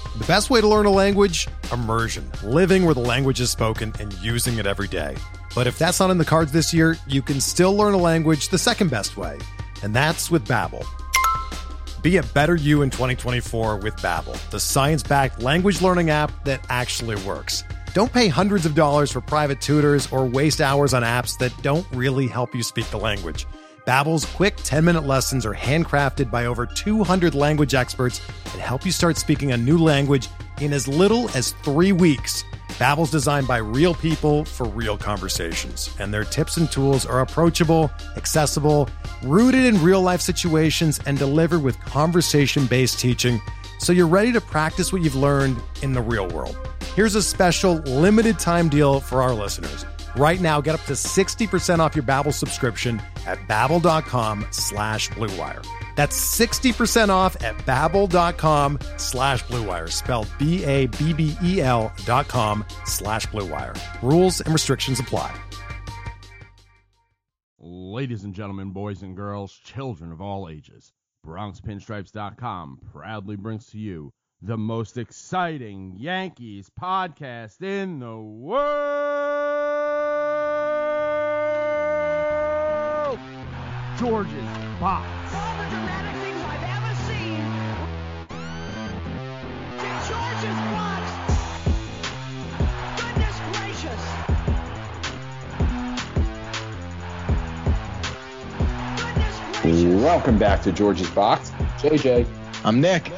The best way to learn a language? Immersion. Living where the language is spoken and using it every day. But if that's not in the cards this year, you can still learn a language the second best way, and that's with Babbel. Be a better you in 2024 with Babbel, the science-backed language learning app that actually works. Don't pay hundreds of dollars for private tutors or waste hours on apps that don't really help you speak the language. Babbel's quick 10-minute lessons are handcrafted by over 200 language experts and help you start speaking a new language in as little as 3 weeks. Babbel's designed by real people for real conversations, and their tips and tools are approachable, accessible, rooted in real-life situations, and delivered with conversation-based teaching, so you're ready to practice what you've learned in the real world. Here's a special limited-time deal for our listeners. Right now, get up to 60% off your Babbel subscription at babbel.com/Blue Wire. That's 60% off at babbel.com/Blue Wire, spelled BABBEL.com/Blue Wire. Rules and restrictions apply. Ladies and gentlemen, boys and girls, children of all ages, BronxPinstripes.com proudly brings to you the most exciting Yankees podcast in the world, George's Box. All the dramatic things I've ever seen. George's Box. Goodness gracious. Goodness gracious. Welcome back to George's Box. JJ. I'm Nick.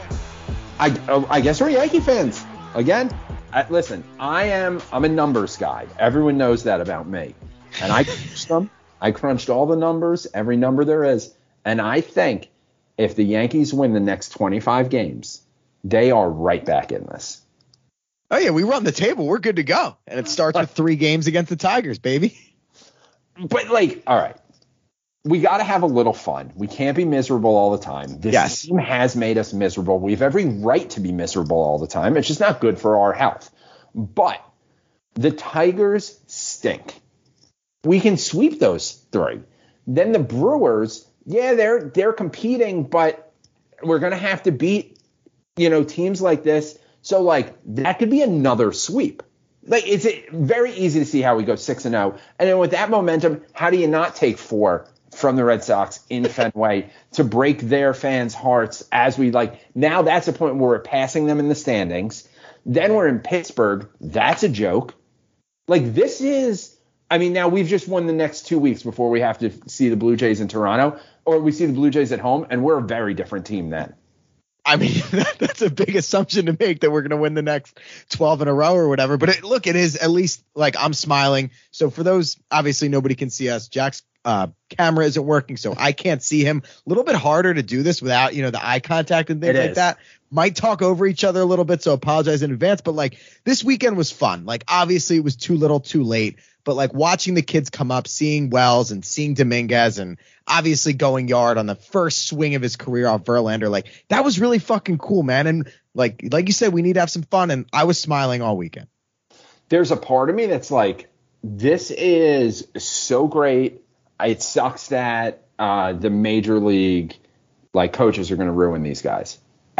I guess we're Yankee fans again. Listen, I'm a numbers guy. Everyone knows that about me. And I crunched them. I crunched all the numbers, every number there is. And I think if the Yankees win the next 25 games, they are right back in this. Oh, yeah, we run the table. We're good to go. And it starts with 3 games against the Tigers, baby. But, all right. We got to have a little fun. We can't be miserable all the time. This team has made us miserable. We have every right to be miserable all the time. It's just not good for our health. But the Tigers stink. We can sweep those 3. Then the Brewers, yeah, they're competing, but we're going to have to beat, teams like this. So, that could be another sweep. It's very easy to see how we go 6-0. And then with that momentum, how do you not take 4 from the Red Sox in Fenway to break their fans' hearts as we now that's a point where we're passing them in the standings. Then we're in Pittsburgh. That's a joke. This is, now we've just won the next 2 weeks before we have to see the Blue Jays in Toronto, or we see the Blue Jays at home, and we're a very different team then. That's a big assumption to make that we're going to win the next 12 in a row or whatever. But it is at least I'm smiling. So for those, obviously nobody can see us. Jack's camera isn't working, so I can't see him. A little bit harder to do this without, the eye contact and things like that. Might talk over each other a little bit, so apologize in advance. But this weekend was fun. Obviously it was too little, too late. But watching the kids come up, seeing Wells and seeing Dominguez and obviously going yard on the first swing of his career off Verlander, that was really fucking cool, man. And like you said, we need to have some fun. And I was smiling all weekend. There's a part of me that's this is so great. It sucks that the major league coaches are going to ruin these guys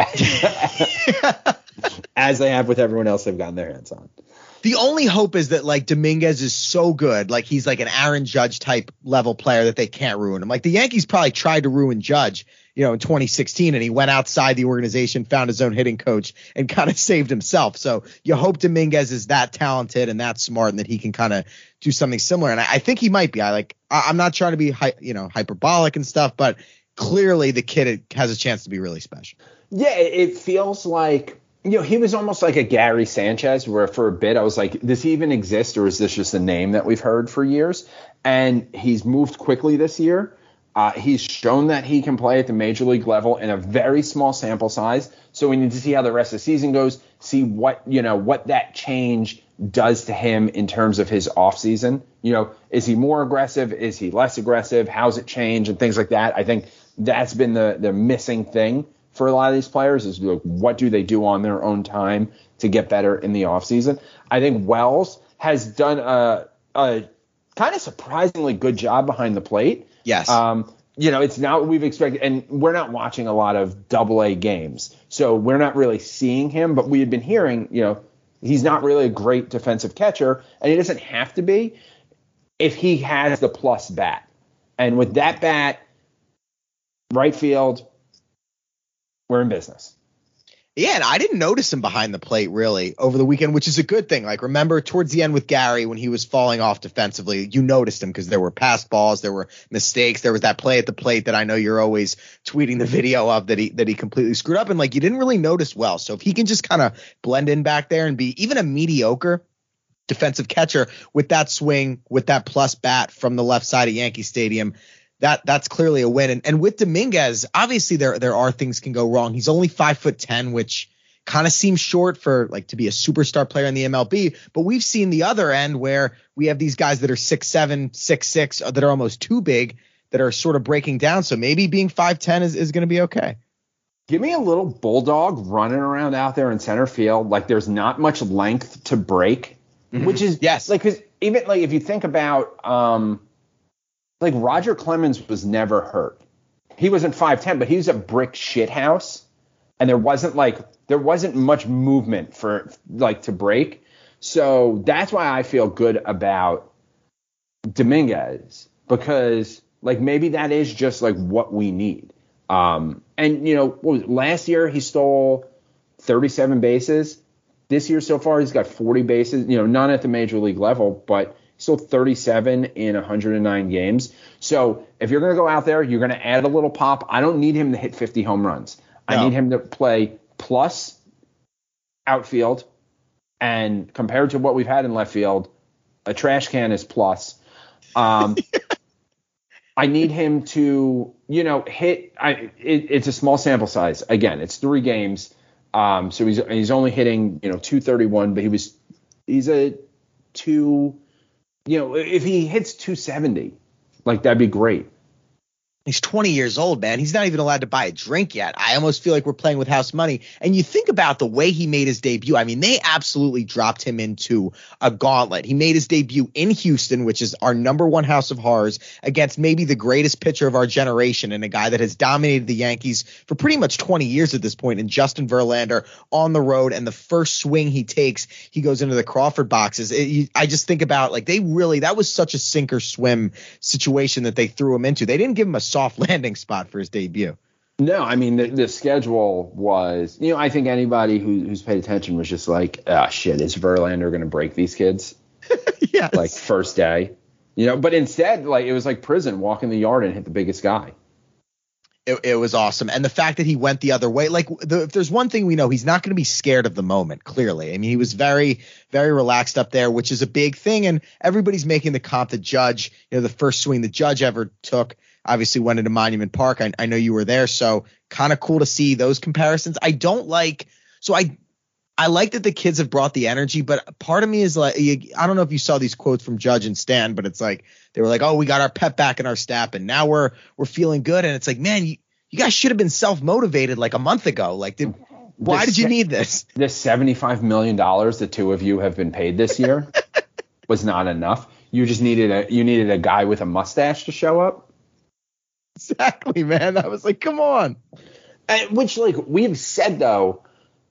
as they have with everyone else they've gotten their hands on. The only hope is that Dominguez is so good, he's an Aaron Judge type level player that they can't ruin him. The Yankees probably tried to ruin Judge, in 2016, and he went outside the organization, found his own hitting coach, and kind of saved himself. So you hope Dominguez is that talented and that smart, and that he can kind of do something similar. And I think he might be. I'm not trying to be hyperbolic and stuff, but clearly the kid has a chance to be really special. Yeah, it feels like. He was almost like a Gary Sanchez, where for a bit I was like, does he even exist, or is this just a name that we've heard for years? And he's moved quickly this year. He's shown that he can play at the major league level in a very small sample size. So we need to see how the rest of the season goes, see what that change does to him in terms of his offseason. Is he more aggressive? Is he less aggressive? How's it change and things like that? I think that's been the missing thing for a lot of these players is what do they do on their own time to get better in the offseason. I think Wells has done a kind of surprisingly good job behind the plate. Yes. it's not what we've expected. And we're not watching a lot of AA games. So we're not really seeing him. But we had been hearing, he's not really a great defensive catcher. And he doesn't have to be if he has the plus bat. And with that bat, right field, we're in business. Yeah, and I didn't notice him behind the plate really over the weekend, which is a good thing. Like, remember towards the end with Gary when he was falling off defensively, you noticed him because there were pass balls, there were mistakes, there was that play at the plate that I know you're always tweeting the video of that he completely screwed up, and like you didn't really notice well. So if he can just kind of blend in back there and be even a mediocre defensive catcher with that swing, with that plus bat from the left side of Yankee Stadium, that's clearly a win. And with Dominguez, obviously there are things can go wrong. He's only 5'10", which kind of seems short for like to be a superstar player in the MLB. But we've seen the other end where we have these guys that are 6'7", 6'6", that are almost too big, that are sort of breaking down. So maybe being 5'10" is going to be okay. Give me a little bulldog running around out there in center field. Like there's not much length to break, which is yes. Like, cause even like if you think about, like Roger Clemens was never hurt. He wasn't 5'10", but he was a brick shit house, and there wasn't much movement for like to break. So that's why I feel good about Dominguez, because like maybe that is just like what we need. And last year he stole 37 bases. This year so far he's got 40 bases. None at the major league level, but still 37 in 109 games. So if you're going to go out there, you're going to add a little pop. I don't need him to hit 50 home runs. No. I need him to play plus outfield. And compared to what we've had in left field, a trash can is plus. I need him to, hit. It's a small sample size. Again, it's 3 games. So he's only hitting, 231, but he's a 2. If he hits 270, like that'd be great. He's 20 years old, man. He's not even allowed to buy a drink yet. I almost feel like we're playing with house money. And you think about the way he made his debut. I mean, they absolutely dropped him into a gauntlet. He made his debut in Houston, which is our number one house of horrors, against maybe the greatest pitcher of our generation and a guy that has dominated the Yankees for pretty much 20 years at this point, in Justin Verlander on the road. And the first swing he takes, he goes into the Crawford boxes. I just think about like that was such a sink or swim situation that they threw him into. They didn't give him a soft landing spot for his debut. No, I mean the schedule was, I think anybody who's paid attention was just like, shit, is Verlander going to break these kids? Yes. Like first day, but instead, like it was like prison, walk in the yard and hit the biggest guy. It was awesome. And the fact that he went the other way, like if there's one thing we know, he's not going to be scared of the moment, clearly. I mean, he was very, very relaxed up there, which is a big thing. And everybody's making the comp to Judge, the first swing that Judge ever took obviously went into Monument Park. I know you were there, so kind of cool to see those comparisons. I like that the kids have brought the energy, but part of me is like, I don't know if you saw these quotes from Judge and Stan, but it's like they were like, oh, we got our pep back in our step, and now we're feeling good. And it's like, man, you guys should have been self-motivated like a month ago. Like, why did you need this? The $75 million the two of you have been paid this year was not enough. You just needed a guy with a mustache to show up. Exactly, man. I was like, come on. Which, like, we've said, though,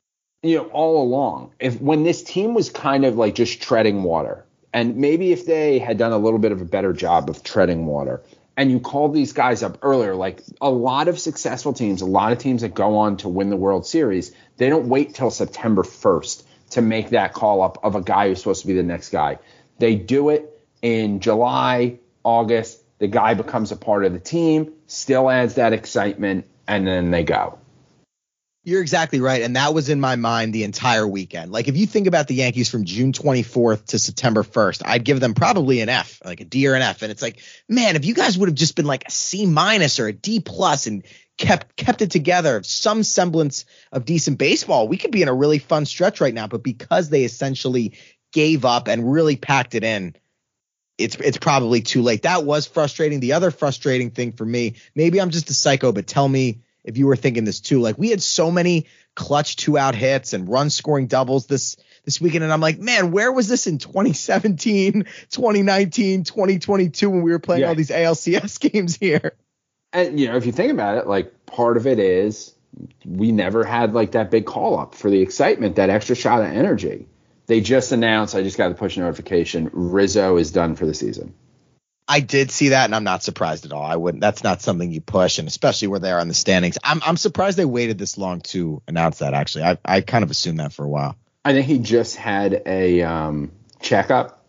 all along, when this team was kind of like just treading water, and maybe if they had done a little bit of a better job of treading water, and you called these guys up earlier, like a lot of successful teams, a lot of teams that go on to win the World Series, they don't wait till September 1st to make that call up of a guy who's supposed to be the next guy. They do it in July, August. The guy becomes a part of the team, still adds that excitement, and then they go. You're exactly right. And that was in my mind the entire weekend. Like, if you think about the Yankees from June 24th to September 1st, I'd give them probably an F, like a D or an F. And it's like, man, if you guys would have just been like a C- or a D+ and kept it together, some semblance of decent baseball, we could be in a really fun stretch right now. But because they essentially gave up and really packed it in, it's probably too late. That was frustrating. The other frustrating thing for me, maybe I'm just a psycho, but tell me if you were thinking this too. Like, we had so many clutch 2-out hits and run scoring doubles this weekend. And I'm like, man, where was this in 2017, 2019, 2022 when we were playing all these ALCS games here? And, if you think about it, like, part of it is we never had, like, that big call-up for the excitement, that extra shot of energy. They just announced, I just got the push notification, Rizzo is done for the season. I did see that, and I'm not surprised at all. I wouldn't. That's not something you push, and especially where they are in the standings. I'm surprised they waited this long to announce that, actually. I kind of assumed that for a while. I think he just had a checkup,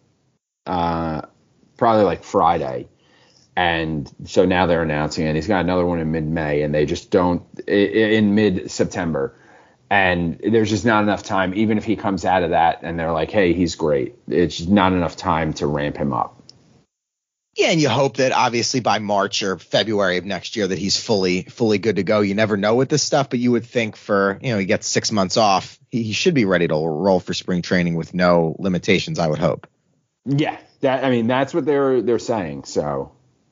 probably like Friday. And so now they're announcing it. He's got another one in mid-May, and they just don't in mid-September. And there's just not enough time, even if he comes out of that and they're like, hey, he's great. It's just not enough time to ramp him up. Yeah, and you hope that obviously by March or February of next year that he's fully good to go. You never know with this stuff, but you would think for, he gets 6 months off, he should be ready to roll for spring training with no limitations, I would hope. Yeah, that's what they're saying. So.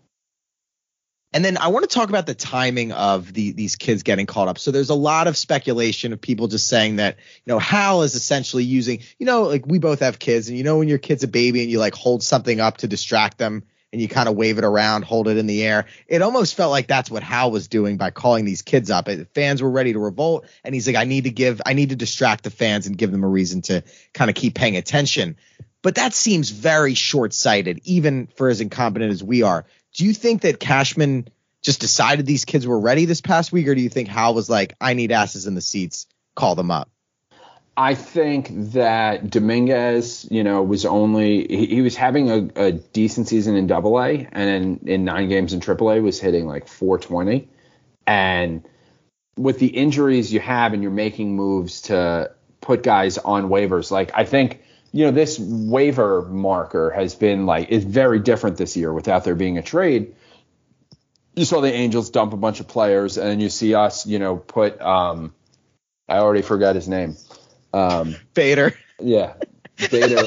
And then I want to talk about the timing of these kids getting called up. So there's a lot of speculation of people just saying that, Hal is essentially using, like we both have kids, and when your kid's a baby and you like hold something up to distract them and you kind of wave it around, hold it in the air. It almost felt like that's what Hal was doing by calling these kids up. Fans were ready to revolt, and he's like, I need to distract the fans and give them a reason to kind of keep paying attention. But that seems very short-sighted, even for as incompetent as we are. Do you think that Cashman just decided these kids were ready this past week, or do you think Hal was like, I need asses in the seats, call them up? I think that Dominguez, was he was having a decent season in AA, and in 9 games in AAA was hitting like 420. And with the injuries you have, and you're making moves to put guys on waivers, like I think, this waiver marker has been is very different this year without there being a trade. You saw the Angels dump a bunch of players, and you see us, put I already forgot his name. Bader. Yeah. Bader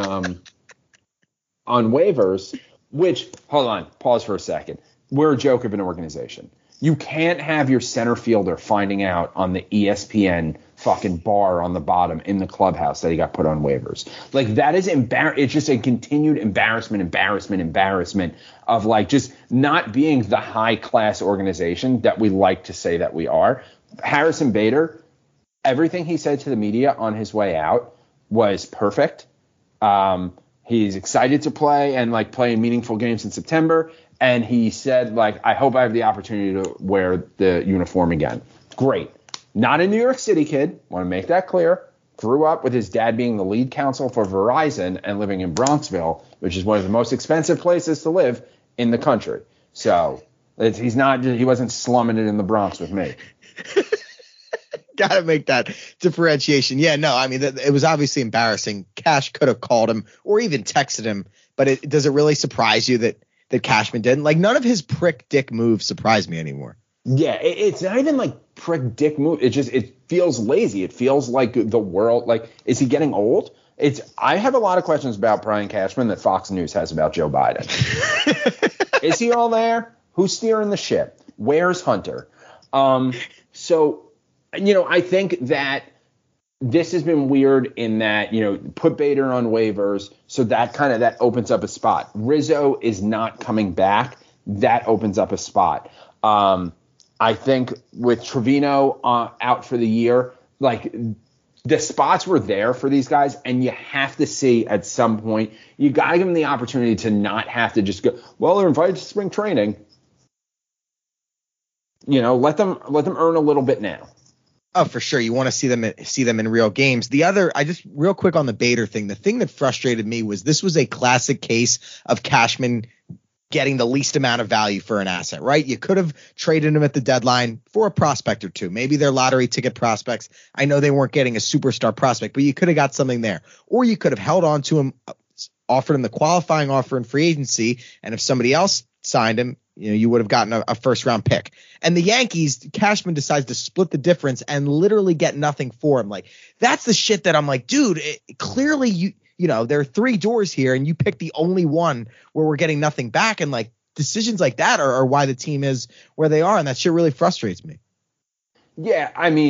on waivers, which, hold on, pause for a second. We're a joke of an organization. You can't have your center fielder finding out on the ESPN fucking bar on the bottom in the clubhouse that he got put on waivers. Like, that is it's just a continued embarrassment of just not being the high class organization that we like to say that we are. Harrison Bader, everything he said to the media on his way out was perfect. He's excited to play and play in meaningful games in September. And he said, I hope I have the opportunity to wear the uniform again. Great. Not a New York City kid. Want to make that clear. Grew up with his dad being the lead counsel for Verizon and living in Bronxville, which is one of the most expensive places to live in the country. So he wasn't slumming it in the Bronx with me. Got to make that differentiation. Yeah, no, it was obviously embarrassing. Cash could have called him or even texted him, but does it really surprise you that Cashman didn't? None of his prick dick moves surprise me anymore. Yeah, it's not even prick dick move. It feels lazy. It feels like the world, is he getting old? I have a lot of questions about Brian Cashman that Fox News has about Joe Biden. Is he all there? Who's steering the ship? Where's Hunter? So, I think that this has been weird in that, put Bader on waivers. So that opens up a spot. Rizzo is not coming back. That opens up a spot. I think with Trevino out for the year, the spots were there for these guys, and you have to see at some point, you got to give them the opportunity to not have to just go, well, they're invited to spring training. Let them earn a little bit now. Oh, for sure. You want to see them in real games. Real quick on the Bader thing, the thing that frustrated me was this was a classic case of Cashman getting the least amount of value for an asset, right? You could have traded him at the deadline for a prospect or two. Maybe they're lottery ticket prospects. I know they weren't getting a superstar prospect, but you could have got something there. Or you could have held on to him, offered him the qualifying offer in free agency, and if somebody else signed him, you would have gotten a first round pick. And the Yankees, Cashman decides to split the difference and literally get nothing for him. That's the shit that I'm like, dude, clearly there are 3 doors here and you pick the only one where we're getting nothing back. And decisions like that are why the team is where they are. And that shit really frustrates me. Yeah.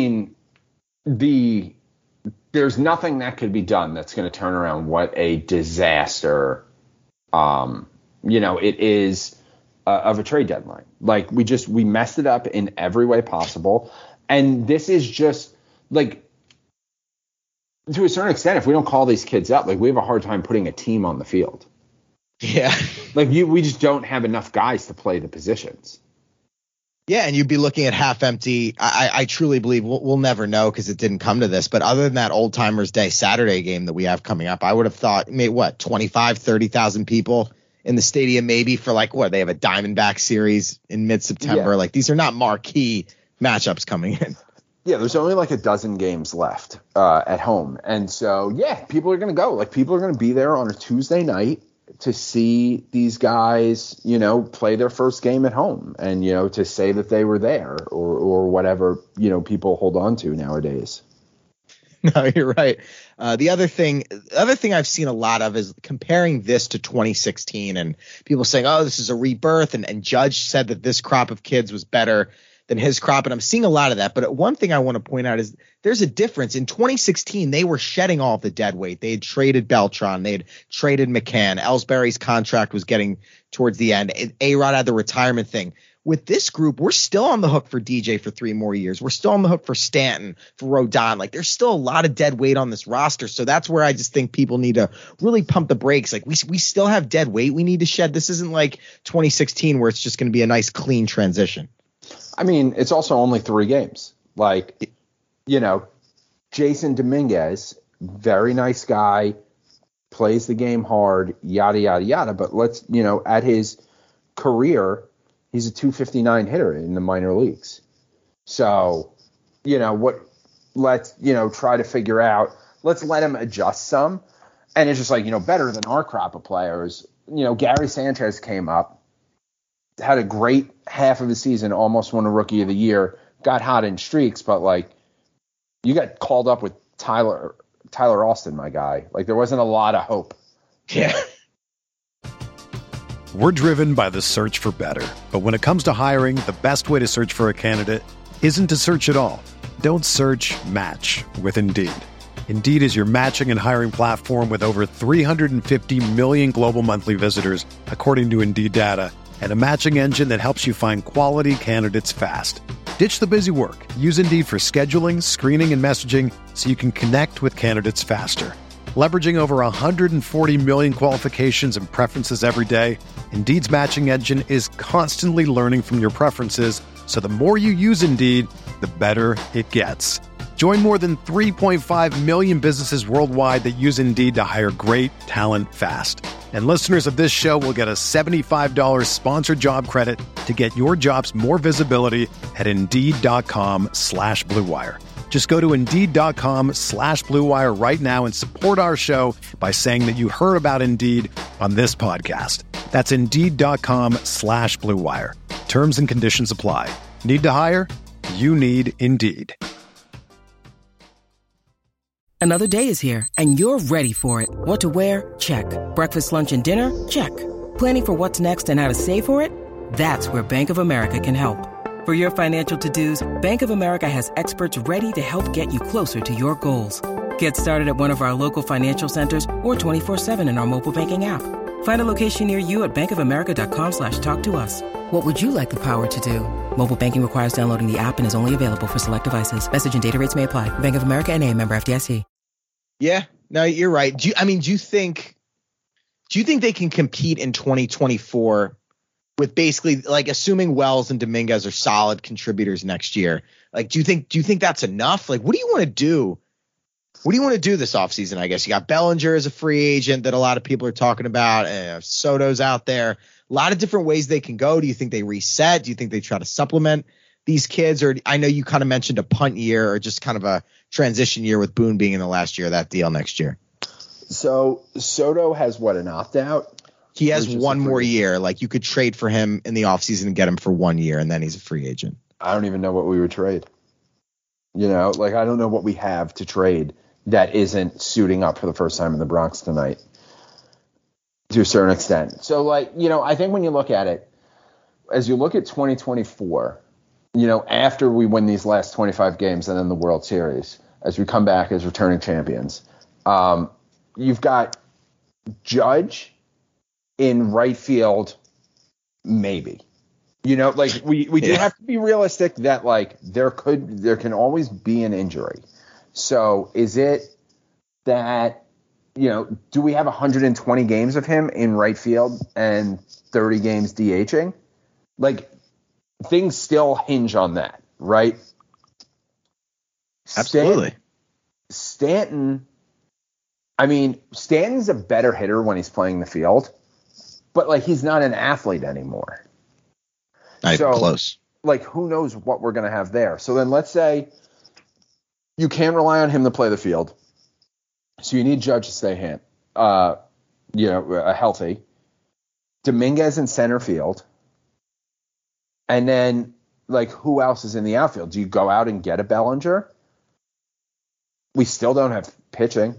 There's nothing that could be done that's going to turn around what a disaster, it is. of a trade deadline. Like we messed it up in every way possible. And this is just like, to a certain extent, if we don't call these kids up, like we have a hard time putting a team on the field. Yeah. Like we just don't have enough guys to play the positions. Yeah, and you'd be looking at half empty. I truly believe we'll never know because it didn't come to this. But other than that Old Timers Day Saturday game that we have coming up, I would have thought, 30,000 people in the stadium, maybe for they have a Diamondback series in mid-September. Yeah. Like these are not marquee matchups coming in. Yeah, there's only like a dozen games left at home. And so, yeah, people are going to go. Like people are going to be there on a Tuesday night to see these guys, play their first game at home and, to say that they were there or whatever, people hold on to nowadays. No, you're right. The other thing I've seen a lot of is comparing this to 2016 and people saying, oh, this is a rebirth. And Judge said that this crop of kids was better than his crop. And I'm seeing a lot of that. But one thing I want to point out is there's a difference. In 2016, they were shedding all of the dead weight. They had traded Beltran. They had traded McCann. Ellsbury's contract was getting towards the end. A-Rod had the retirement thing. With this group, we're still on the hook for DJ for 3 more years. We're still on the hook for Stanton, for Rodon. Like there's still a lot of dead weight on this roster. So that's where I just think people need to really pump the brakes. Like we still have dead weight we need to shed. This isn't like 2016 where it's just going to be a nice clean transition. I mean, it's also only 3 games. Like, Jason Dominguez, very nice guy, plays the game hard, yada, yada, yada. But let's, at his career, he's a .259 hitter in the minor leagues. So, let's, try to figure out, let's let him adjust some. And it's just like, better than our crop of players. Gary Sanchez came up, had a great half of the season, almost won a Rookie of the Year, got hot in streaks, but you got called up with Tyler Austin, my guy. Like there wasn't a lot of hope. Yeah. We're driven by the search for better. But when it comes to hiring, the best way to search for a candidate isn't to search at all. Don't search, match with Indeed. Indeed is your matching and hiring platform with over 350 million global monthly visitors, according to Indeed data, and a matching engine that helps you find quality candidates fast. Ditch the busy work. Use Indeed for scheduling, screening, and messaging so you can connect with candidates faster. Leveraging over 140 million qualifications and preferences every day, Indeed's matching engine is constantly learning from your preferences, so the more you use Indeed, the better it gets. Join more than 3.5 million businesses worldwide that use Indeed to hire great talent fast. And listeners of this show will get a $75 sponsored job credit to get your jobs more visibility at Indeed.com/Blue Wire. Just go to Indeed.com/Blue Wire right now and support our show by saying that you heard about Indeed on this podcast. That's Indeed.com/Blue Wire. Terms and conditions apply. Need to hire? You need Indeed. Another day is here, and you're ready for it. What to wear? Check. Breakfast, lunch, and dinner? Check. Planning for what's next and how to save for it? That's where Bank of America can help. For your financial to-dos, Bank of America has experts ready to help get you closer to your goals. Get started at one of our local financial centers or 24/7 in our mobile banking app. Find a location near you at bankofamerica.com/talktous. What would you like the power to do? Mobile banking requires downloading the app and is only available for select devices. Message and data rates may apply. Bank of America NA, member FDIC. Yeah, no, you're right. Do you think they can compete in 2024 with basically assuming Wells and Dominguez are solid contributors next year? Do you think that's enough? What do you want to do? What do you want to do this offseason? I guess you got Bellinger as a free agent that a lot of people are talking about. Soto's out there. A lot of different ways they can go. Do you think they reset? Do you think they try to supplement these kids? Or I know you kind of mentioned a punt year or just kind of a transition year with Boone being in the last year of that deal next year. So Soto has an opt-out? He has one more year. You could trade for him in the offseason and get him for 1 year, and then he's a free agent. I don't even know what we would trade. I don't know what we have to trade that isn't suiting up for the first time in the Bronx tonight to a certain extent. So, I think when you look at it, as you look at 2024, after we win these last 25 games and then the World Series, as we come back as returning champions, you've got Judge in right field Maybe. You know, like we do have to be realistic that like there can always be an injury. So is it that, you know, do we have 120 games of him in right field and 30 games DHing? Like, things still hinge on that, right? Absolutely. Stanton's a better hitter when he's playing the field, but like he's not an athlete anymore. Not even close. Like, who knows what we're going to have there? So then let's say you can't rely on him to play the field. So you need Judge to stay healthy. Dominguez in center field. And then, like, who else is in the outfield? Do you go out and get a Bellinger? We still don't have pitching.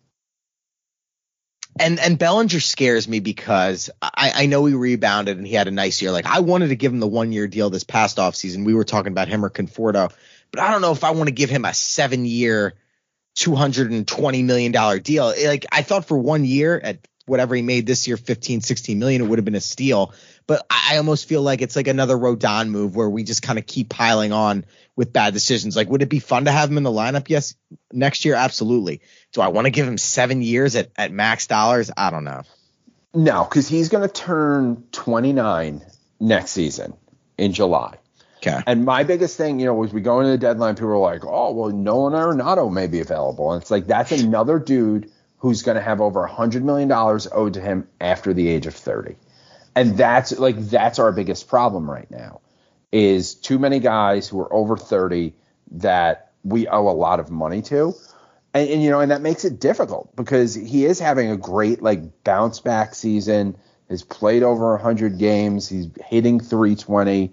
And Bellinger scares me because I know he rebounded and he had a nice year. Like, I wanted to give him the 1-year deal this past offseason. We were talking about him or Conforto. But I don't know if I want to give him a 7-year, $220 million deal. Like, I thought for 1 year at whatever he made this year, 15, 16 million, it would have been a steal. But I almost feel like it's like another Rodon move where we just kind of keep piling on with bad decisions. Like, would it be fun to have him in the lineup? Yes. Next year? Absolutely. Do I want to give him 7 years at max dollars? I don't know. No, because he's going to turn 29 next season in July. Okay. And my biggest thing, you know, as we go into the deadline, people are like, oh, well, Nolan Arenado may be available. And it's like, that's another dude who's going to have over $100 million owed to him after the age of 30. And that's our biggest problem right now is too many guys who are over 30 that we owe a lot of money to. And you know, and that makes it difficult because he is having a great like bounce back season. Has played over 100 games. He's hitting 320,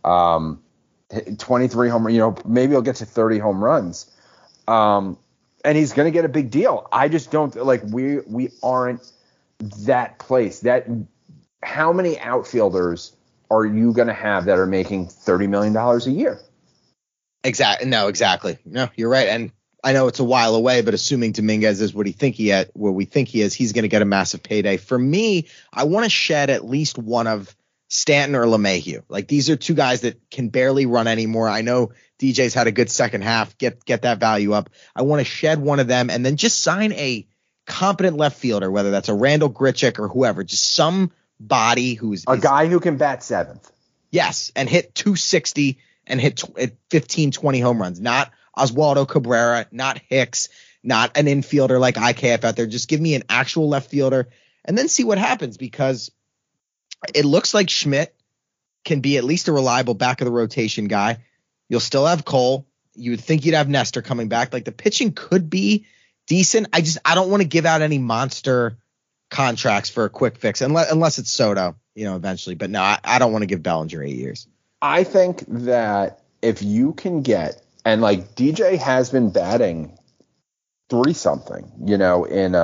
23 home, you know, maybe he'll get to 30 home runs. And he's going to get a big deal. I just don't like we aren't that place. That how many outfielders are you going to have that are making $30 million a year? Exactly. No, exactly. No, you're right. And I know it's a while away, but assuming Dominguez is what we think he is, he's going to get a massive payday. For me, I want to shed at least one of Stanton or LeMahieu. Like, these are two guys that can barely run anymore. I know DJ's had a good second half. Get that value up. I want to shed one of them and then just sign a competent left fielder, whether that's a Randall Grichuk or whoever, just somebody who's a guy who can bat seventh. Yes, and hit 260 and hit 15, 20 home runs. Not Oswaldo Cabrera, not Hicks, not an infielder like IKF out there. Just give me an actual left fielder and then see what happens, because it looks like Schmidt can be at least a reliable back of the rotation guy. You'll still have Cole. You would think you'd have Nestor coming back. Like, the pitching could be decent. I don't want to give out any monster contracts for a quick fix unless it's Soto, you know, eventually. But no, I don't want to give Bellinger 8 years. I think that if you can get, and like DJ has been batting 3-something, you know, in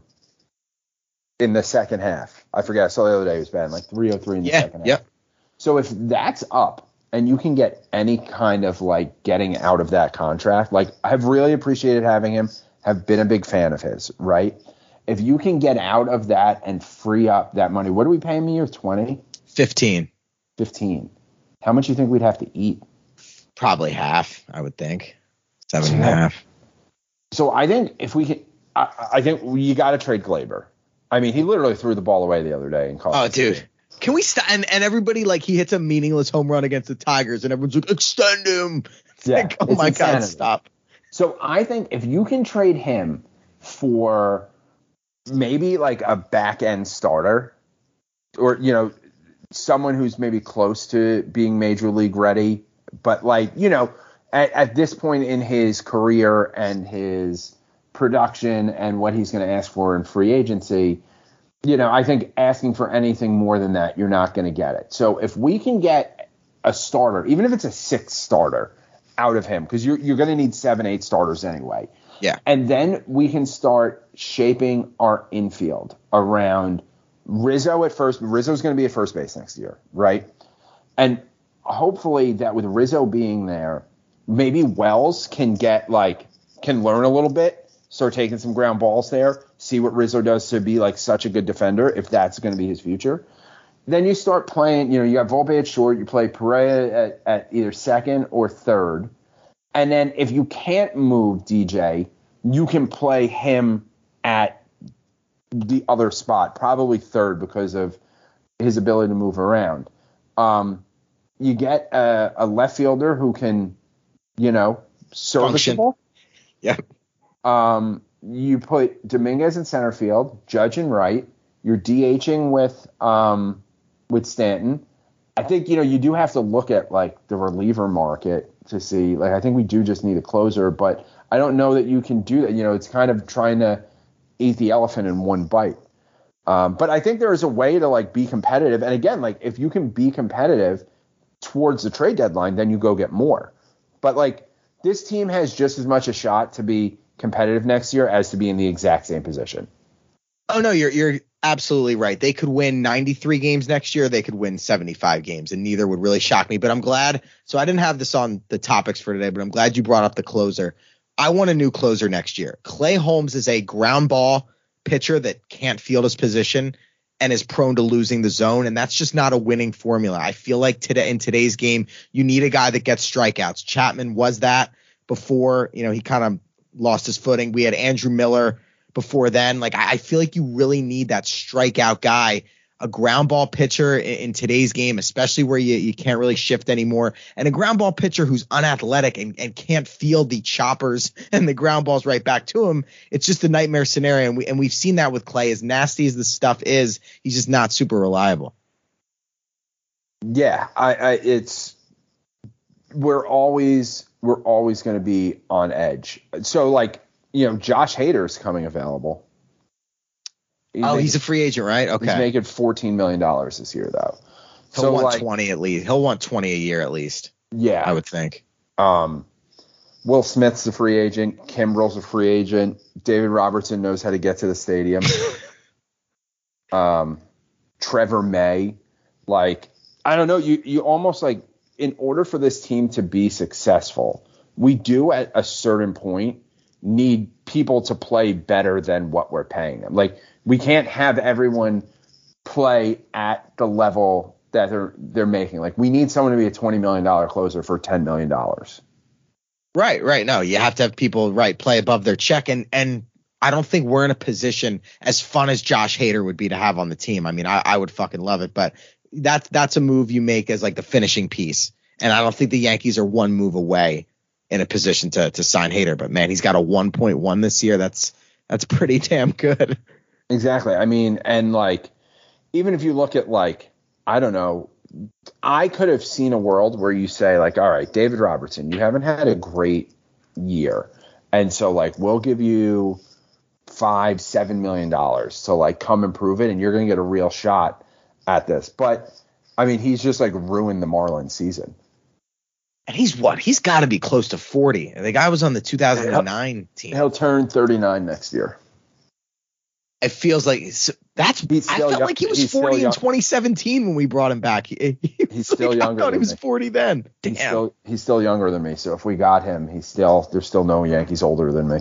the second half. I forget. I saw the other day he was batting like 303 in the second half. Yep. So if that's up and you can get any kind of like getting out of that contract, like I've really appreciated having him, have been a big fan of his, right? If you can get out of that and free up that money, what do we pay him a year? 20? 15. How much do you think we'd have to eat? Probably half, I would think. 7.5. So I think if we can, I think you got to trade Glaber. I mean, he literally threw the ball away the other day in college. Oh, dude. Can we stop? And everybody, like, he hits a meaningless home run against the Tigers, and everyone's like, extend him. It's like, oh my insanity. God, stop. So I think if you can trade him for maybe like a back end starter, or, you know, someone who's maybe close to being major league ready, but like, you know, at this point in his career and his production and what he's going to ask for in free agency, you know, I think asking for anything more than that, you're not going to get it. So if we can get a starter, even if it's a 6th starter out of him, because you're going to need 7, 8 starters anyway. Yeah. And then we can start shaping our infield around Rizzo at first. Rizzo's going to be at first base next year, right? And hopefully that with Rizzo being there, maybe Wells can learn a little bit, start taking some ground balls there, see what Rizzo does to be like such a good defender, if that's going to be his future. then you start playing, you got Volpe at short, you play Pereira at either second or third. And then if you can't move DJ, you can play him at the other spot, probably third because of his ability to move around. You get a left fielder who can, serviceable. Yep. You put Dominguez in center field, Judge in right. You're DHing with Stanton. I think, you do have to look at like the reliever market to see, like, I think we do just need a closer, but I don't know that you can do that. It's kind of trying to eat the elephant in one bite. But I think there is a way to like be competitive. And again, like if you can be competitive towards the trade deadline, then you go get more. But like this team has just as much a shot to be competitive next year as to be in the exact same position. Oh no, you're absolutely right. They could win 93 games next year. They could win 75 games, and neither would really shock me. But I'm glad. So I didn't have this on the topics for today, but I'm glad you brought up the closer. I want a new closer next year. Clay Holmes is a ground ball pitcher that can't field his position and is prone to losing the zone, and that's just not a winning formula. I feel like in today's game, you need a guy that gets strikeouts. Chapman was that before, he kind of lost his footing. We had Andrew Miller before then. Like, I feel like you really need that strikeout guy, a ground ball pitcher in today's game, especially where you can't really shift anymore, and a ground ball pitcher who's unathletic and can't field the choppers and the ground balls right back to him. It's just a nightmare scenario, and we've seen that with Clay. As nasty as the stuff is, he's just not super reliable. Yeah, we're always going to be on edge. So like, Josh Hader's coming available. He's a free agent, right? Okay. He's making $14 million this year, though. He'll want 20 at least. He'll want 20 a year at least. Yeah, I would think. Will Smith's a free agent. Kimbrel's a free agent. David Robertson knows how to get to the stadium. Trevor May, like, I don't know. You almost like, in order for this team to be successful, we do at a certain point need people to play better than what we're paying them. Like, we can't have everyone play at the level that they're making. Like, we need someone to be a $20 million closer for $10 million. Right. No, you have to have people play above their check. And I don't think we're in a position as fun as Josh Hader would be to have on the team. I mean, I would fucking love it, but that's a move you make as like the finishing piece. And I don't think the Yankees are one move away in a position to sign Hader. But man, he's got a 1.1 this year. That's pretty damn good. Exactly. I mean, and like, even if you look at like, I don't know, I could have seen a world where you say like, all right, David Robertson, you haven't had a great year. And so like, we'll give you $5-7 million to like come improve it. And you're going to get a real shot at this. But I mean, he's just like ruined the Marlins season. And he's got to be close to 40. The guy was on the 2009 team. He'll turn 39 next year. It feels like I felt like he was 40 in 2017 when we brought him back. He's still younger. I thought he was 40 then. Damn. He's still younger than me. So if we got him, there's still no Yankees older than me.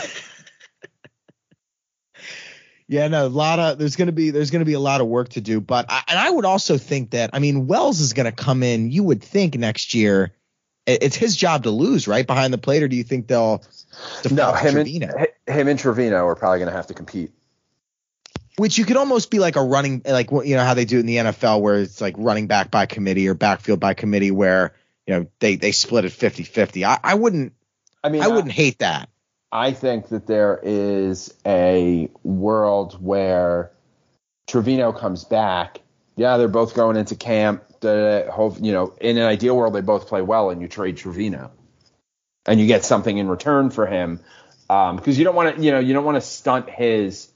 Yeah, no, there's going to be a lot of work to do. But I would also think that, I mean, Wells is going to come in. You would think next year it's his job to lose, right, behind the plate, or do you think they'll default Trevino? Him and Trevino are probably going to have to compete. Which you could almost be like a running, like, how they do it in the NFL, where it's like running back by committee or backfield by committee, where they split it 50-50. I wouldn't hate that. I think that there is a world where Trevino comes back. Yeah, they're both going into camp. In an ideal world, they both play well, and you trade Trevino, and you get something in return for him, because you don't want to stunt his,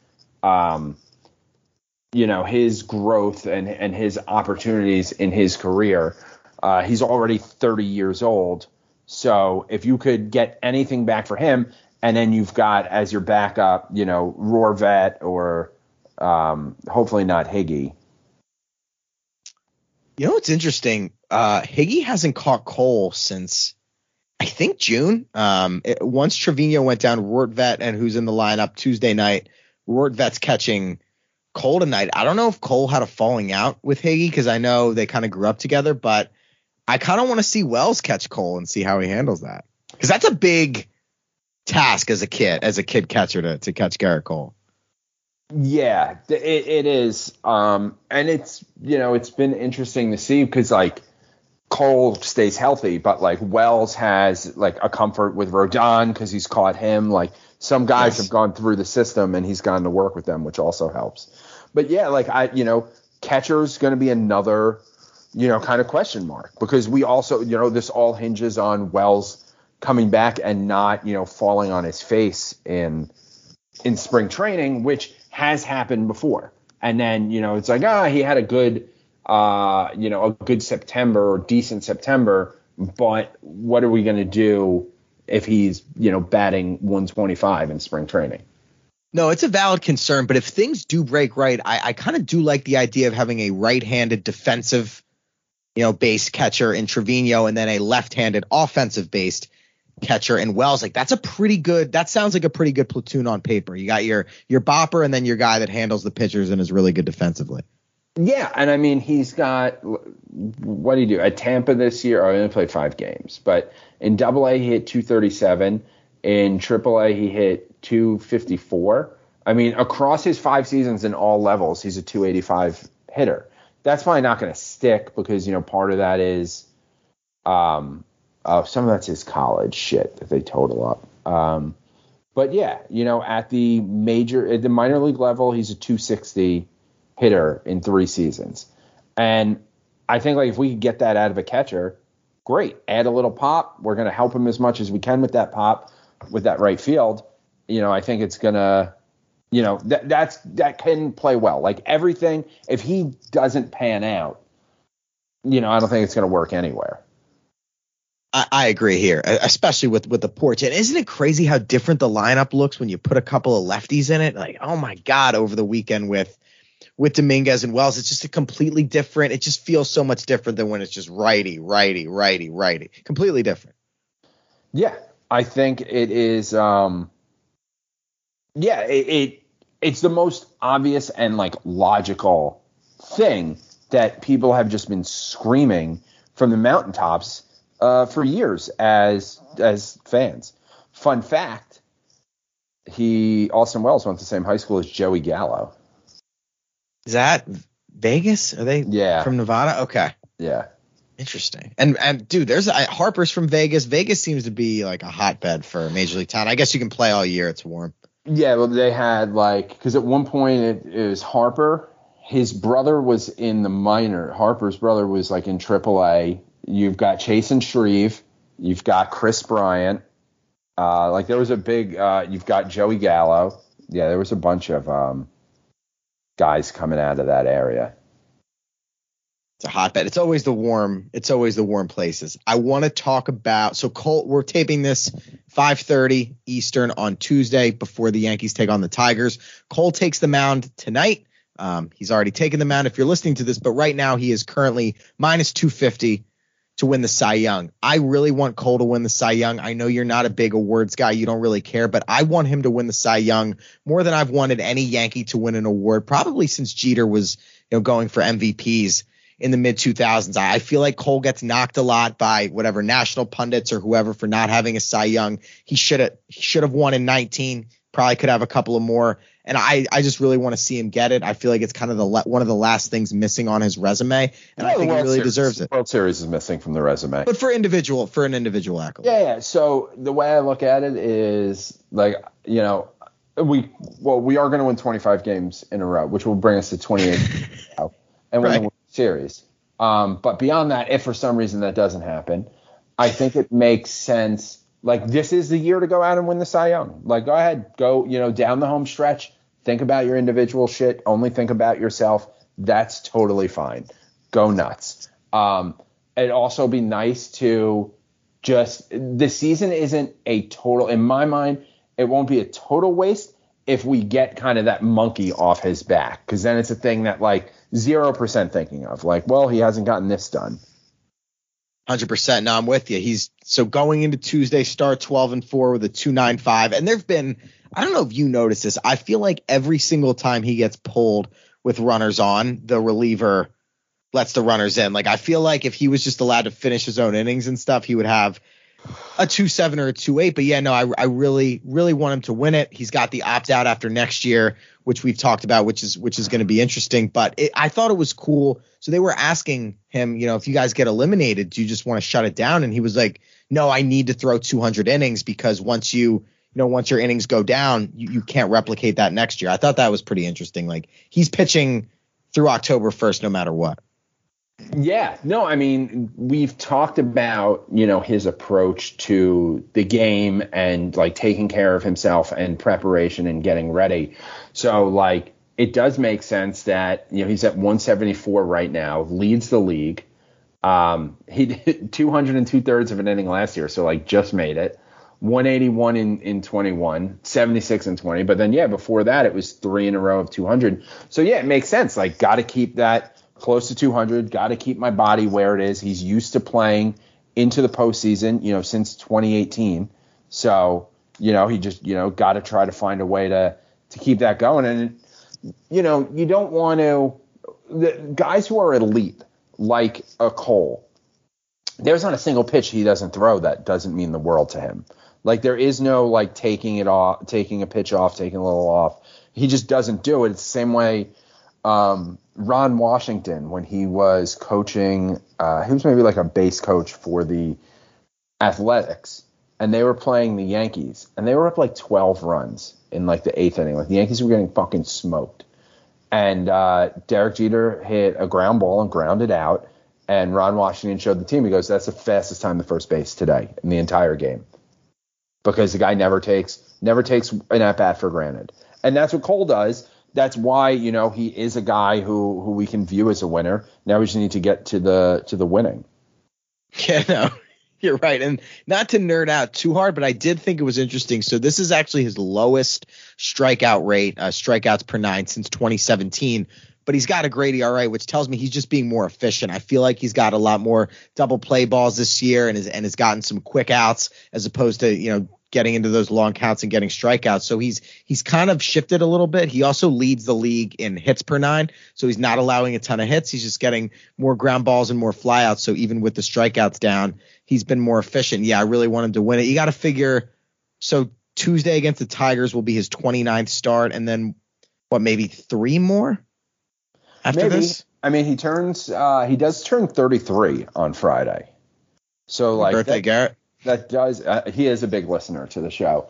his growth and his opportunities in his career. He's already 30 years old, so if you could get anything back for him. And then you've got as your backup, Rorvet or hopefully not Higgy. It's interesting. Higgy hasn't caught Cole since, I think, June. Once Trevino went down, Rorvet, and who's in the lineup Tuesday night, Rorvet's catching Cole tonight. I don't know if Cole had a falling out with Higgy because I know they kind of grew up together, but I kind of want to see Wells catch Cole and see how he handles that, because that's a big task as a kid catcher to catch Garrett Cole. Yeah, it is. And it's, it's been interesting to see because like Cole stays healthy, but like Wells has like a comfort with Rodon because he's caught him. Like some guys have gone through the system and he's gotten to work with them, which also helps. But yeah, like catcher's going to be another, kind of question mark, because we also, this all hinges on Wells coming back and not, falling on his face in spring training, which has happened before. And then, it's like, he had a good, a good September or decent September, but what are we going to do if he's, batting 125 in spring training? No, it's a valid concern, but if things do break right, I kind of do like the idea of having a right-handed defensive, based catcher in Trevino and then a left-handed offensive-based catcher in Wells. Like that sounds like a pretty good platoon on paper. You got your bopper and then your guy that handles the pitchers and is really good defensively. Yeah, and I mean, he's got, what do you do? At Tampa this year, he only played 5 games, but in AA he hit 237. In AAA he hit 254. I mean, across his 5 seasons in all levels, he's a 285 hitter. That's probably not going to stick because, part of that is some of that's his college shit that they total up. But yeah, at the minor league level, he's a 260 hitter in 3 seasons. And I think like if we could get that out of a catcher, great. Add a little pop. We're going to help him as much as we can with that pop, with that right field. I think it's going to, that can play well. Like everything, if he doesn't pan out, I don't think it's going to work anywhere. I agree here, especially with the porch. And isn't it crazy how different the lineup looks when you put a couple of lefties in it? Like, oh my God, over the weekend with Dominguez and Wells, it's just a completely different. It just feels so much different than when it's just righty. Completely different. Yeah, I think it is. It's the most obvious and like logical thing that people have just been screaming from the mountaintops for years as fans. Fun fact: Austin Wells went to the same high school as Joey Gallo. Is that Vegas? Are they from Nevada? Okay. Yeah. Interesting. And dude, there's Harper's from Vegas. Vegas seems to be like a hotbed for Major League town. I guess you can play all year. It's warm. Yeah, well, they had because at one point it was Harper. His brother was in the minor. Harper's brother was like in AAA. You've got Chasen Shreve. You've got Chris Bryant. There was a big. You've got Joey Gallo. Yeah, there was a bunch of guys coming out of that area. It's a hotbed. It's always the warm places. I want to talk about, so Cole, we're taping this 5:30 Eastern on Tuesday before the Yankees take on the Tigers. Cole takes the mound tonight. He's already taken the mound if you're listening to this, but right now he is currently minus 250 to win the Cy Young. I really want Cole to win the Cy Young. I know you're not a big awards guy. You don't really care, but I want him to win the Cy Young more than I've wanted any Yankee to win an award, probably since Jeter was, going for MVPs in the mid 2000s. I feel like Cole gets knocked a lot by whatever national pundits or whoever for not having a Cy Young. He should have won in 19, probably could have a couple of more. And I just really want to see him get it. I feel like it's kind of one of the last things missing on his resume, and I think he really deserves it. World Series is missing from the resume, but for an individual accolade. Yeah. So the way I look at it is we are going to win 25 games in a row, which will bring us to 28, and win the World Series. But beyond that, if for some reason that doesn't happen, I think it makes sense. Like, this is the year to go out and win the Cy Young. Like, go ahead, go, down the home stretch. Think about your individual shit. Only think about yourself. That's totally fine. Go nuts. It'd also be nice to the season isn't a total, in my mind, it won't be a total waste if we get kind of that monkey off his back. Because then it's a thing that, 0% thinking of. He hasn't gotten this done. 100%. No, I'm with you. He's so going into Tuesday, start 12-4 with a 2.95, and there've been I don't know if you noticed this. I feel like every single time he gets pulled with runners on, the reliever lets the runners in. Like, I feel like if he was just allowed to finish his own innings and stuff, he would have a 2.7 or a 2.8. But yeah, no, I really, really want him to win it. He's got the opt out after next year, which we've talked about, which is going to be interesting. But I thought it was cool. So they were asking him, if you guys get eliminated, do you just want to shut it down? And he was like, no, I need to throw 200 innings because once your innings go down, you can't replicate that next year. I thought that was pretty interesting. Like, he's pitching through October 1st, no matter what. Yeah, no, I mean, we've talked about, his approach to the game and like taking care of himself and preparation and getting ready. So like, it does make sense that, he's at 174 right now, leads the league. He did 202/3 of an inning last year. So like just made it. 181 in 21, 76 in 20. But then, before that, it was 3 in a row of 200. So it makes sense. Like, got to keep that close to 200, got to keep my body where it is. He's used to playing into the postseason, since 2018. So, he just, got to try to find a way to keep that going. And, you don't want to – the guys who are elite, like a Cole, there's not a single pitch he doesn't throw that doesn't mean the world to him. Like, there is no, like, taking a pitch off, taking a little off. He just doesn't do it. It's the same way Ron Washington, when he was coaching, he was maybe like a base coach for the Athletics, and they were playing the Yankees, and they were up like 12 runs in like the 8th inning. Like, the Yankees were getting fucking smoked. And Derek Jeter hit a ground ball and grounded out, and Ron Washington showed the team. He goes, that's the fastest time to first base today in the entire game. Because the guy never takes an at-bat for granted. And that's what Cole does. That's why, he is a guy who we can view as a winner. Now we just need to get to the winning. Yeah, no, you're right. And not to nerd out too hard, but I did think it was interesting. So this is actually his lowest strikeout rate, strikeouts per 9 since 2017. But he's got a great ERA, which tells me he's just being more efficient. I feel like he's got a lot more double play balls this year and has gotten some quick outs as opposed to, getting into those long counts and getting strikeouts. So he's kind of shifted a little bit. He also leads the league in hits per 9. So he's not allowing a ton of hits. He's just getting more ground balls and more flyouts. So even with the strikeouts down, he's been more efficient. Yeah, I really want him to win it. You got to figure. So Tuesday against the Tigers will be his 29th start. And then maybe 3 more after this? I mean, he does turn 33 on Friday. So like birthday, Garrett. That does. He is a big listener to the show.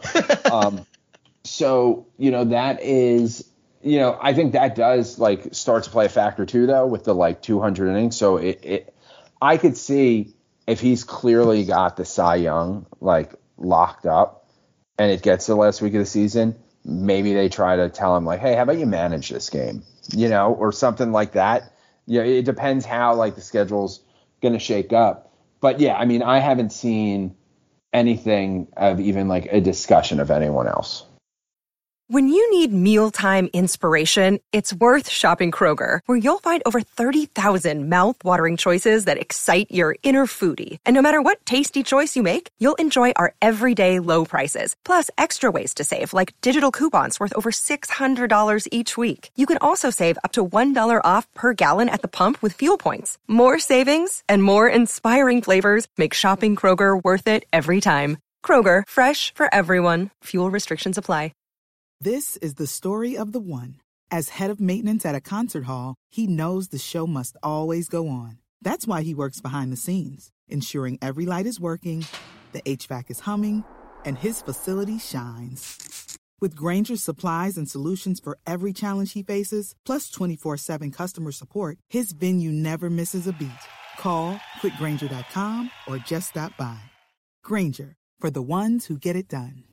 So, that is, I think that does like start to play a factor too, though, with the like 200 innings. So I could see if he's clearly got the Cy Young like locked up and it gets to the last week of the season, maybe they try to tell him like, hey, how about you manage this game, or something like that. It depends how like the schedule's going to shake up. But yeah, I mean, I haven't seen anything of even like a discussion of anyone else. When you need mealtime inspiration, it's worth shopping Kroger, where you'll find over 30,000 mouth-watering choices that excite your inner foodie. And no matter what tasty choice you make, you'll enjoy our everyday low prices, plus extra ways to save, like digital coupons worth over $600 each week. You can also save up to $1 off per gallon at the pump with fuel points. More savings and more inspiring flavors make shopping Kroger worth it every time. Kroger, fresh for everyone. Fuel restrictions apply. This is the story of the one. As head of maintenance at a concert hall, he knows the show must always go on. That's why he works behind the scenes, ensuring every light is working, the HVAC is humming, and his facility shines. With Grainger's supplies and solutions for every challenge he faces, plus 24/7 customer support, his venue never misses a beat. Call quickgrainger.com or just stop by. Grainger, for the ones who get it done.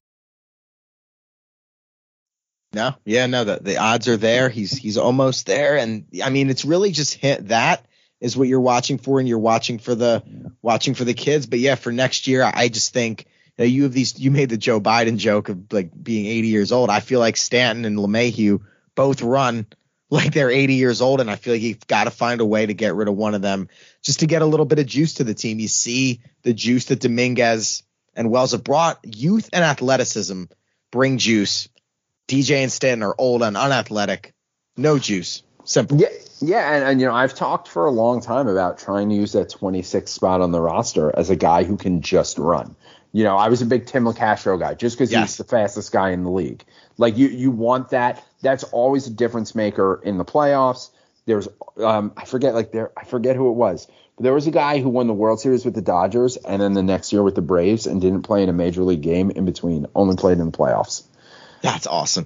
No, the odds are there. He's almost there, and I mean, it's really just that is what you're watching for, and you're watching for the kids. But yeah, for next year, I just think you made the Joe Biden joke of like being 80 years old. I feel like Stanton and LeMahieu both run like they're 80 years old, and I feel like you've got to find a way to get rid of one of them just to get a little bit of juice to the team. You see the juice that Dominguez and Wells have brought. Youth and athleticism bring juice. DJ and Stanton are old and unathletic. No juice. Simple. Yeah, and I've talked for a long time about trying to use that 26 spot on the roster as a guy who can just run. I was a big Tim LeCastro guy just because he's the fastest guy in the league. Like you want that. That's always a difference maker in the playoffs. There's I forget who it was, but there was a guy who won the World Series with the Dodgers and then the next year with the Braves and didn't play in a major league game in between, only played in the playoffs. That's awesome.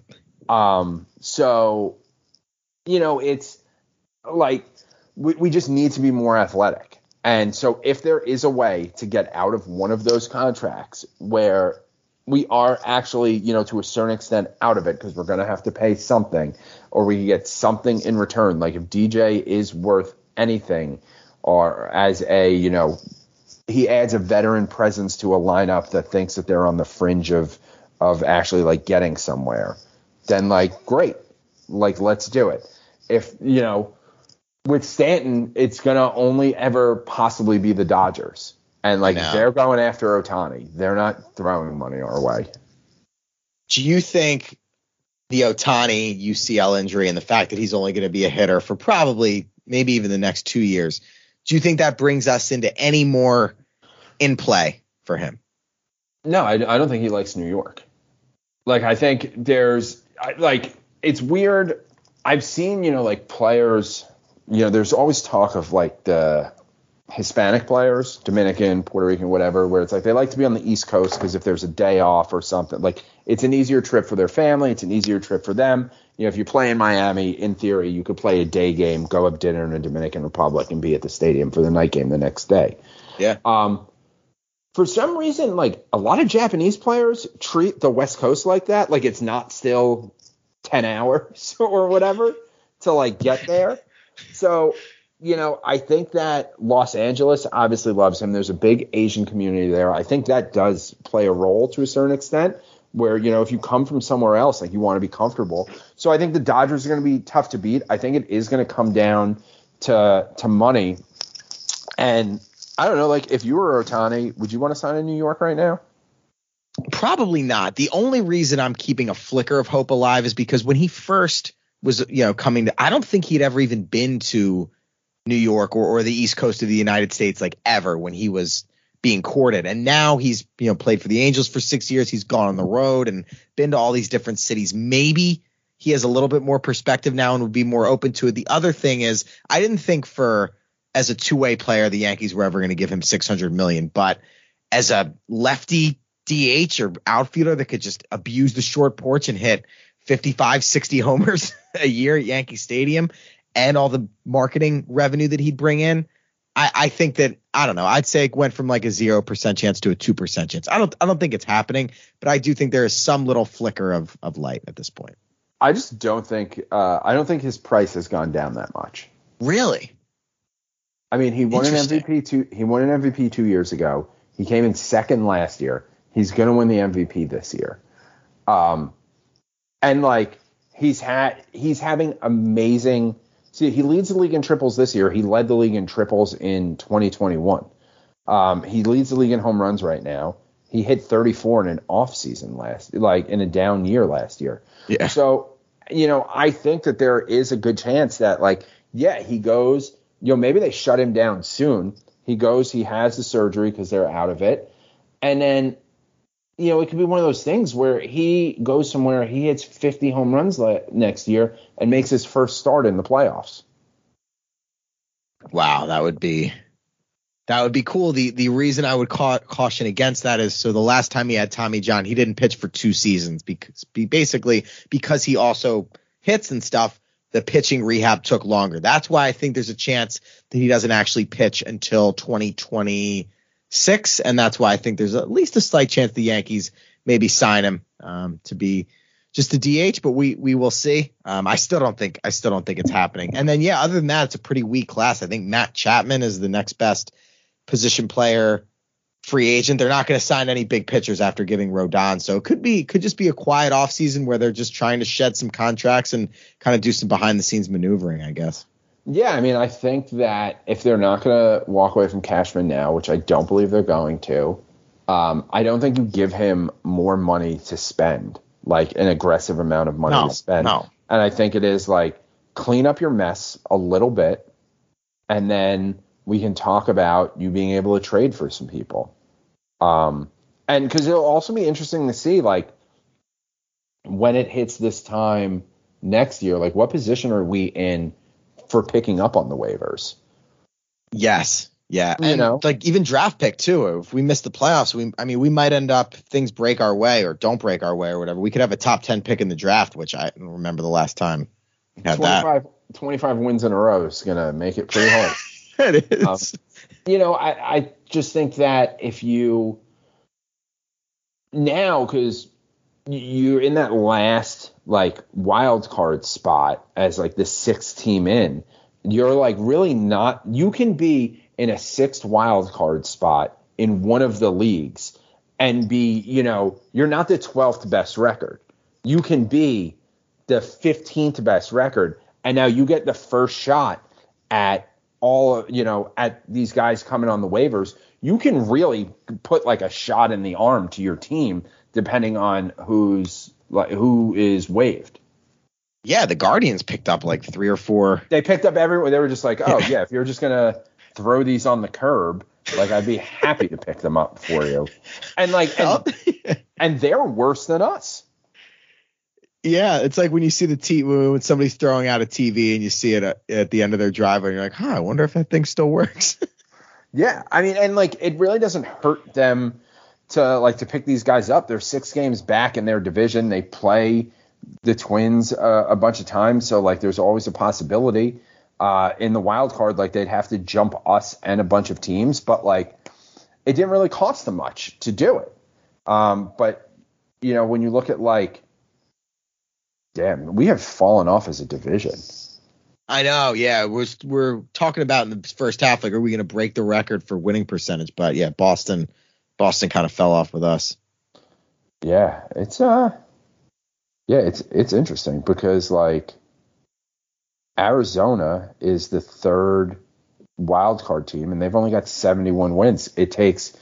So it's like we just need to be more athletic. And so if there is a way to get out of one of those contracts where we are actually, to a certain extent out of it because we're going to have to pay something, or we get something in return, like if DJ is worth anything, or as he adds a veteran presence to a lineup that thinks that they're on the fringe of actually like getting somewhere, then like great, like let's do it. If with Stanton, it's going to only ever possibly be the Dodgers. And, like, they're going after Ohtani. They're not throwing money our way. Do you think the Ohtani UCL injury and the fact that he's only going to be a hitter for probably maybe even the next 2 years, do you think that brings us into any more in play for him? No, I don't think he likes New York. Like, I think it's weird. I've seen, like, players – there's always talk of like the Hispanic players, Dominican, Puerto Rican, whatever, where it's like they like to be on the East Coast because if there's a day off or something, like it's an easier trip for their family. It's an easier trip for them. If you play in Miami, in theory, you could play a day game, go have dinner in the Dominican Republic and be at the stadium for the night game the next day. Yeah. For some reason, like a lot of Japanese players treat the West Coast like that. Like it's not still 10 hours or whatever to like get there. So, I think that Los Angeles obviously loves him. There's a big Asian community there. I think that does play a role to a certain extent where, if you come from somewhere else, like you want to be comfortable. So I think the Dodgers are going to be tough to beat. I think it is going to come down to money. And I don't know, like if you were Ohtani, would you want to sign in New York right now? Probably not. The only reason I'm keeping a flicker of hope alive is because when he first was, coming to, I don't think he'd ever even been to New York or the East Coast of the United States, like ever when he was being courted. And now he's, played for the Angels for 6 years. He's gone on the road and been to all these different cities. Maybe he has a little bit more perspective now and would be more open to it. The other thing is I didn't think as a two-way player, the Yankees were ever going to give him $600 million, but as a lefty DH or outfielder that could just abuse the short porch and hit 55, 60 homers a year at Yankee Stadium and all the marketing revenue that he'd bring in. I think that, I don't know, I'd say it went from like a 0% chance to a 2% chance. I don't think it's happening, but I do think there is some little flicker of light at this point. I just don't think, I don't think his price has gone down that much. Really? I mean, he won an MVP 2 years ago. He came in second last year. He's going to win the MVP this year. And like he's having amazing. See, he leads the league in triples this year. He led the league in triples in 2021. He leads the league in home runs right now. He hit 34 in an off season in a down year last year. Yeah. So, I think that there is a good chance that he goes, maybe they shut him down soon. He goes, he has the surgery because they're out of it. And then, it could be one of those things where he goes somewhere, he hits 50 home runs next year and makes his first start in the playoffs. Wow, that would be cool. The reason I would caution against that is so the last time he had Tommy John, he didn't pitch for 2 seasons because he also hits and stuff. The pitching rehab took longer. That's why I think there's a chance that he doesn't actually pitch until 2026, and that's why I think there's at least a slight chance the Yankees maybe sign him to be just a DH, but we will see. I still don't think it's happening. And then other than that, it's a pretty weak class. I think Matt Chapman is the next best position player free agent. They're not going to sign any big pitchers after giving Rodon. So it could just be a quiet offseason where they're just trying to shed some contracts and kind of do some behind the scenes maneuvering, I guess. Yeah, I mean, I think that if they're not going to walk away from Cashman now, which I don't believe they're going to, I don't think you give him more money to spend like an aggressive amount of money to spend. No. And I think it is like clean up your mess a little bit, and then we can talk about you being able to trade for some people. And because it'll also be interesting to see, like, when it hits this time next year, like, what position are we in for picking up on the waivers? Yes. Yeah. You And know? like even draft pick too. If we miss the playoffs, we might end up, things break our way or don't break our way or whatever. We could have a top 10 pick in the draft, which I don't remember the last time we had 25 wins in a row is going to make it pretty hard. It is. You know, I just think that if you now, because you're in that last like wild card spot as like the sixth team in, you're like really not, you can be in a sixth wild card spot in one of the leagues and be, you know, you're not the 12th best record. You can be the 15th best record. And now you get the first shot at all, you know, at these guys coming on the waivers. You can really put like a shot in the arm to your team depending on who is waived. Yeah, the Guardians picked up like 3 or 4. They picked up everyone. They were just like, oh, yeah, if you're just going to throw these on the curb, like, I'd be happy to pick them up for you. And like, and they're worse than us. Yeah, it's like when you see when somebody's throwing out a TV and you see it at the end of their driveway, and you're like, I wonder if that thing still works. Yeah, I mean, and like, it really doesn't hurt them to pick these guys up. They're 6 games back in their division. They play the Twins a bunch of times, so like, there's always a possibility in the wild card, like, they'd have to jump us and a bunch of teams, but like, it didn't really cost them much to do it. But you know, when you look at like, damn, we have fallen off as a division. I know, yeah. We're talking about in the first half, like, are we going to break the record for winning percentage? But yeah, Boston kind of fell off with us. Yeah, it's interesting because like Arizona is the 3rd wild card team and they've only got 71 wins. It takes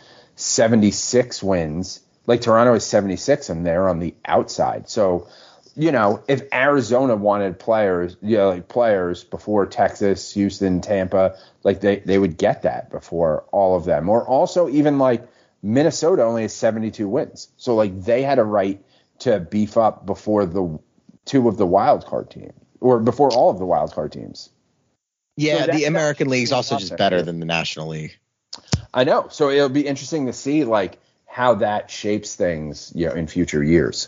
76 wins. Like, Toronto is 76 and they're on the outside. So, you know, if Arizona wanted players, like players before Texas, Houston, Tampa, like they would get that before all of them. Or also even like Minnesota only has 72 wins. So like, they had a right to beef up before the 2 of the wild card team, or before all of the wild card teams. Yeah, So the American League is also just better than the National League. I know. So it'll be interesting to see like how that shapes things, you know, in future years.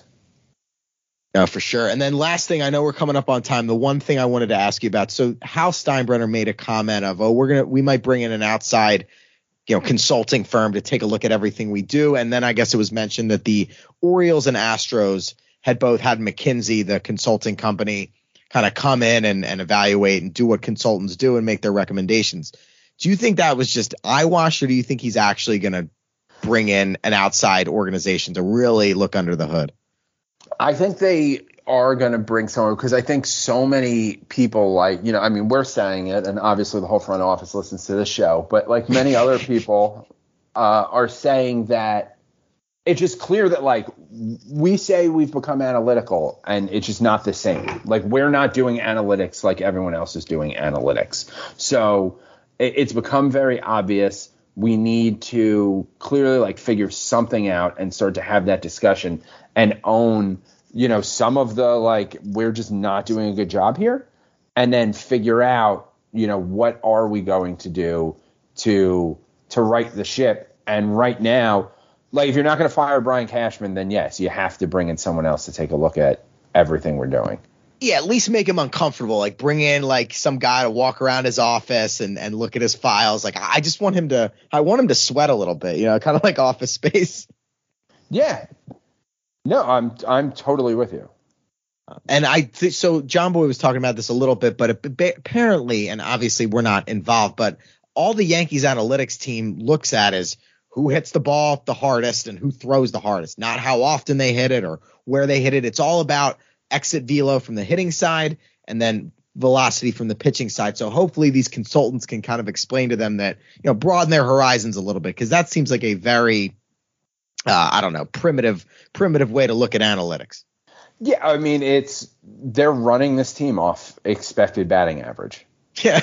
No, for sure. And then last thing, I know we're coming up on time. The one thing I wanted to ask you about. So Hal Steinbrenner made a comment of, we might bring in an outside, you know, consulting firm to take a look at everything we do. And then I guess it was mentioned that the Orioles and Astros had both had McKinsey, the consulting company, kind of come in and evaluate and do what consultants do and make their recommendations. Do you think that was just eyewash, or do you think he's actually going to bring in an outside organization to really look under the hood? I think they are going to bring someone, because I think so many people, like, you know, I mean, we're saying it, and obviously the whole front office listens to this show, but like many other people are saying that it's just clear that like we say we've become analytical and it's just not the same. Like, we're not doing analytics like everyone else is doing analytics. So it's become very obvious. We need to clearly like figure something out and start to have that discussion and own, you know, some of the like, we're just not doing a good job here, and then figure out, you know, what are we going to do to right the ship. And right now, like, if you're not going to fire Brian Cashman, then yes, you have to bring in someone else to take a look at everything we're doing. Yeah, at least make him uncomfortable. Like, bring in like some guy to walk around his office and look at his files. Like, I want him to sweat a little bit, you know, kind of like Office Space. Yeah. No, I'm totally with you. And so John Boy was talking about this a little bit, but apparently, and obviously we're not involved, but all the Yankees analytics team looks at is who hits the ball the hardest and who throws the hardest, not how often they hit it or where they hit it. It's all about exit velo from the hitting side and then velocity from the pitching side. So hopefully these consultants can kind of explain to them that, you know, broaden their horizons a little bit, because that seems like a very, primitive way to look at analytics. Yeah, I mean, they're running this team off expected batting average. Yeah.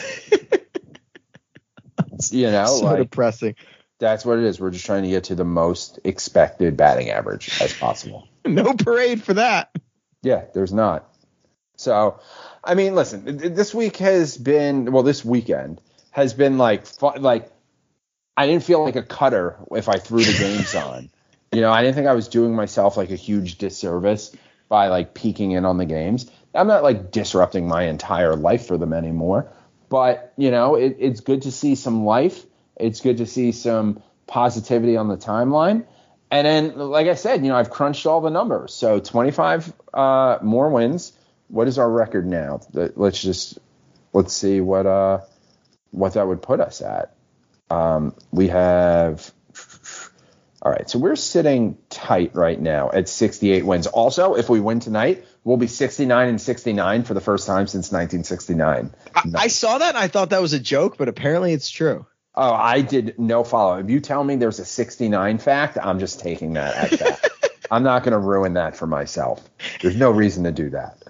You know, so depressing. That's what it is. We're just trying to get to the most expected batting average as possible. No parade for that. Yeah, there's not. So, I mean, listen, this weekend has been like fun, like I didn't feel like a cutter if I threw the games on. You know, I didn't think I was doing myself like a huge disservice by like peeking in on the games. I'm not like disrupting my entire life for them anymore. But, you know, it's good to see some life. It's good to see some positivity on the timeline. And then, like I said, you know, I've crunched all the numbers. So 25 more wins. What is our record now? Let's see what that would put us at. We have. All right, so we're sitting tight right now at 68 wins. Also, if we win tonight, we'll be 69-69 for the first time since 1969. I saw that and I thought that was a joke, but apparently it's true. Oh, I did no follow. If you tell me there's a 69 fact, I'm just taking that at that. I'm not going to ruin that for myself. There's no reason to do that.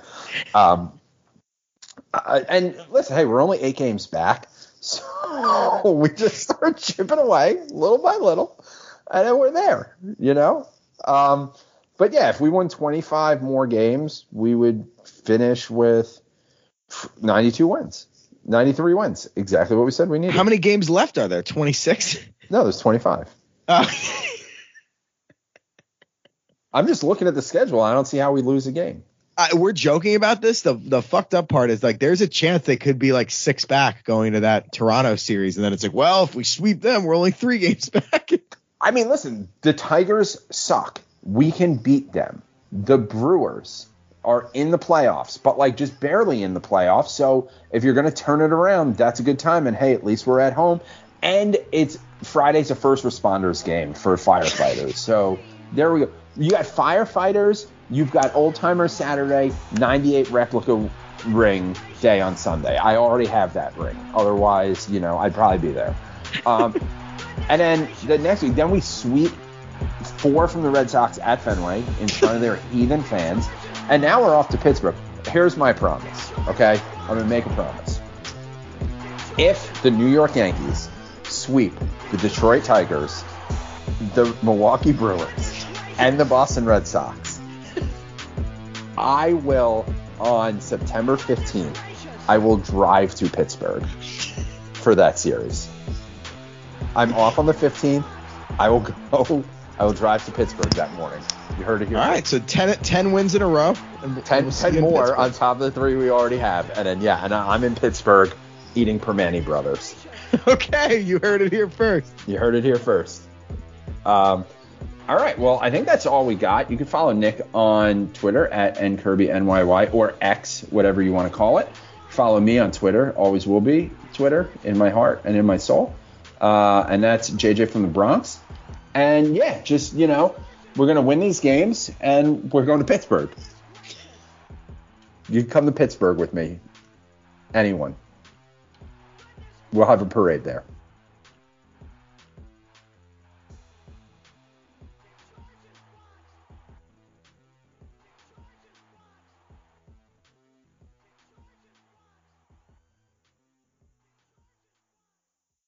And listen, hey, we're only 8 games back, so we just start chipping away little by little. And then we're there, you know? But yeah, if we won 25 more games, we would finish with 92 wins, 93 wins. Exactly what we said we needed. How many games left are there? 26? No, there's 25. I'm just looking at the schedule. I don't see how we lose a game. We're joking about this. The fucked up part is like there's a chance they could be like 6 back going to that Toronto series. And then it's like, well, if we sweep them, we're only 3 games back. I mean, listen, the Tigers suck. We can beat them. The Brewers are in the playoffs, but like just barely in the playoffs. So if you're going to turn it around, that's a good time. And hey, at least we're at home. And it's Friday's a first responders game for firefighters. So there we go. You got firefighters. You've got Old Timer Saturday, 98 replica ring day on Sunday. I already have that ring. Otherwise, you know, I'd probably be there. And then the next week, then we sweep 4 from the Red Sox at Fenway in front of their heathen fans. And now we're off to Pittsburgh. Here's my promise, okay? I'm going to make a promise. If the New York Yankees sweep the Detroit Tigers, the Milwaukee Brewers, and the Boston Red Sox, I will, on September 15th, I will drive to Pittsburgh for that series. I'm off on the 15th. I will drive to Pittsburgh that morning. You heard it here. All right, so 10 wins in a row. And 10 more on top of the 3 we already have. And then, yeah, and I'm in Pittsburgh eating Permane Brothers. Okay, you heard it here first. All right, well, I think that's all we got. You can follow Nick on Twitter at nkirbynyy or X, whatever you want to call it. Follow me on Twitter, always will be Twitter, in my heart and in my soul. And that's JJ from the Bronx. And yeah, just, you know, we're going to win these games and we're going to Pittsburgh. You can come to Pittsburgh with me. Anyone. We'll have a parade there.